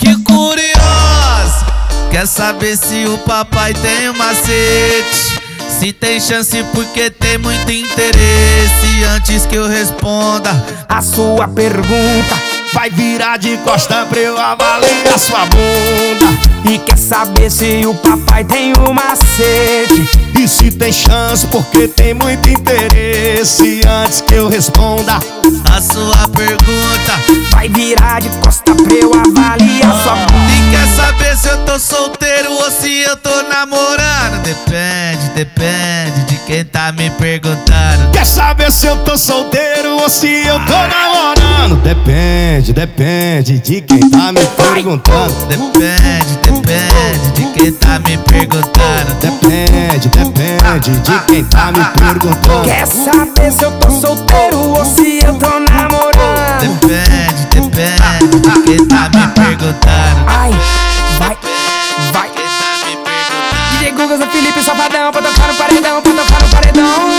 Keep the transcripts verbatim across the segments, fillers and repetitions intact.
Que curiosa, quer saber se o papai tem um macete? Se tem chance porque tem muito interesse. Antes que eu responda a sua pergunta, vai virar de costa pra eu avaliar sua bunda. E quer saber se o papai tem um macete? E se tem chance porque tem muito interesse. Antes que eu responda a sua pergunta, vai virar de costa pra eu avaliar sua bunda. E quer saber se eu tô solteiro ou se eu tô namorando? Depende, depende de quem tá me perguntando. Quer saber se eu tô solteiro ou se eu tô namorando? Depende, depende de quem tá me perguntando. Depende, depende de quem tá me perguntando. Depende, depende de quem tá me perguntando. Quer saber se eu tô solteiro ou se eu tô namorando? Depende, depende de quem tá me perguntando. Ai, vai, vai. D J Guga, Zé Felipe, Safadão, pra tocar no paredão, pra tocar no paredão.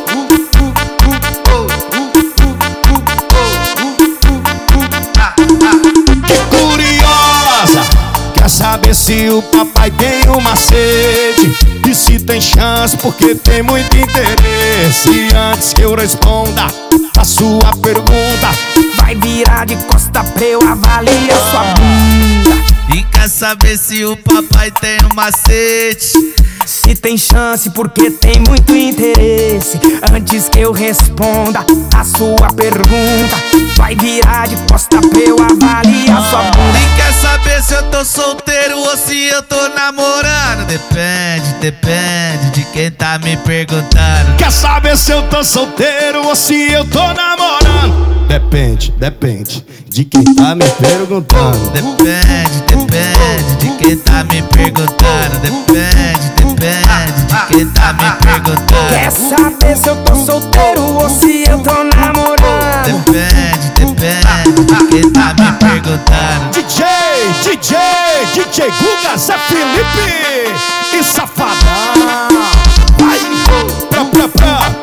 Que curiosa, quer saber se o papai tem um macete? E se tem chance porque tem muito interesse. Antes que eu responda a sua pergunta, vai virar de costa pra eu avaliar sua bunda. E quer saber se o papai tem um macete? Se tem chance porque tem muito interesse. Antes que eu responda a sua pergunta, vai virar de costa pra eu avaliar sua bunda. E quer saber se eu tô solteiro ou se eu tô namorando? Depende, depende de quem tá me perguntando. Quer saber se eu tô solteiro ou se eu tô namorando? Depende, depende de quem tá me perguntando. Depende, depende de quem tá me perguntando. Depende, depende de quem tá me perguntando. Quer saber se eu tô solteiro ou se eu tô namorando? Depende, depende de quem tá me perguntando. D J, D J, D J Guga, Zé Felipe e Safadão. Vai, pra, pra, pra.